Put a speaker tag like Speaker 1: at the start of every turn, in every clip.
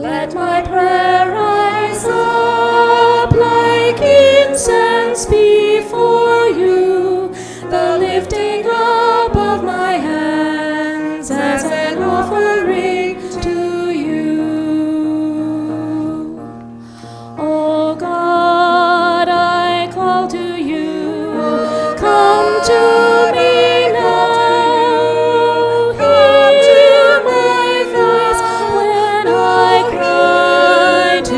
Speaker 1: Let my prayer rise up like incense before you, the lifting up of my hands as an offering to you. O God, I call to you, come to me now, hear my voice when I cry to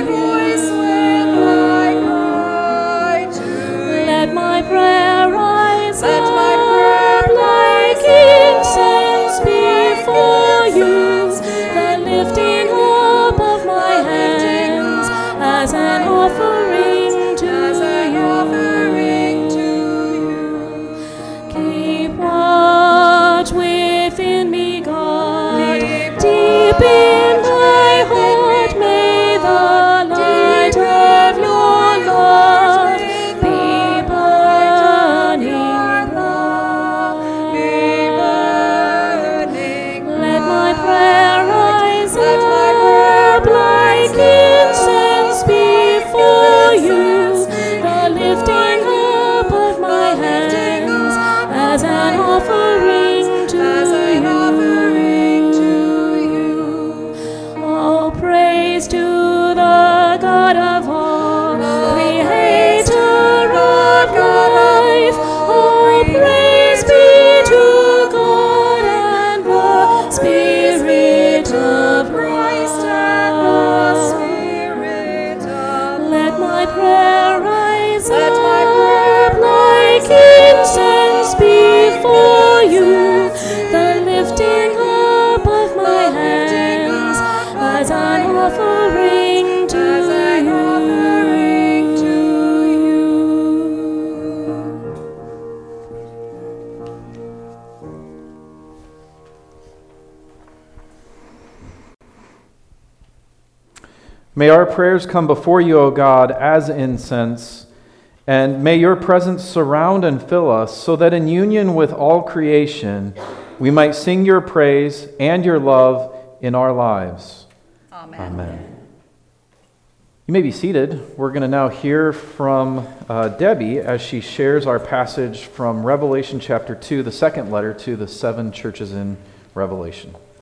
Speaker 1: you. Let my prayer rise up like incense before you, the lifting up of my hands as an offering to you. Keep watch within me, God, deep in my heart. May the light of your love be burning bright. Let my prayer rise up like incense before you, the lifting up of my hands as an offering to you. All praise to the God of all, creator of life. All praise be to God and the Spirit of Christ and the Spirit of Let my prayer rise up like incense before you, the lifting up of my hands as an offering to you.
Speaker 2: May our prayers come before you, O God, as incense, and may your presence surround and fill us, so that in union with all creation, we might sing your praise and your love in our lives.
Speaker 3: Amen.
Speaker 2: Amen. You may be seated. We're going to now hear from Debbie as she shares our passage from Revelation chapter 2, the second letter to the 7 churches in Revelation.